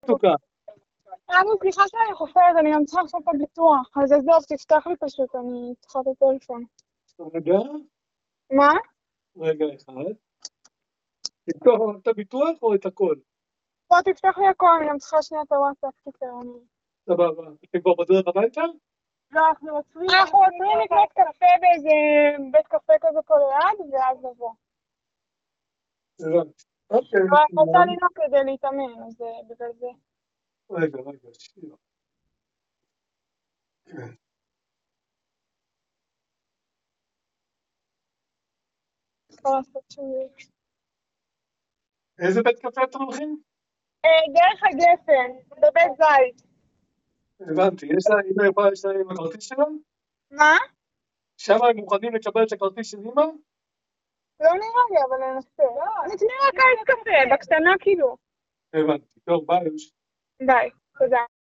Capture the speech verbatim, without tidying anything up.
תוקה. אני, סליחה שאני חופרת, אני גם צריכה לעשות את הביטוח. אז עזוב, תפתח לי פשוט, אני צריכה את הטלפון. רגע, מה? רגע אחד. תפתוח את הביטוח או את הכל? בוא, תפתח לי הכל, אני גם צריכה שנייה את הוואטסאפ, קיצר, אני... סבבה. אתם כבר בדרך הביתה? לא, אנחנו עוצרים. אנחנו עוצרים לקנות קפה באיזה בית קפה כזה פה ליד, ואז נבוא. הבנתי. אוקיי. אבל אני רוצה לנהוג כדי להתאמן, אז בגלל זה. רגע, רגע, שנייה. אפשר לעשות שלי. איזה בית קפה אתם הולכים? דרך הגפן, בבית זית. הבנתי. יש לה, אמא יכולה להשתמש עם הכרטיס שלה? מה? שם הם מוכנים לקבל את הכרטיס של אמא? לא נראה לי, אבל ננסה. נתני רק איזה קפה, בקטנה כאילו. הבנתי. טוב, ביי. ביי, תודה.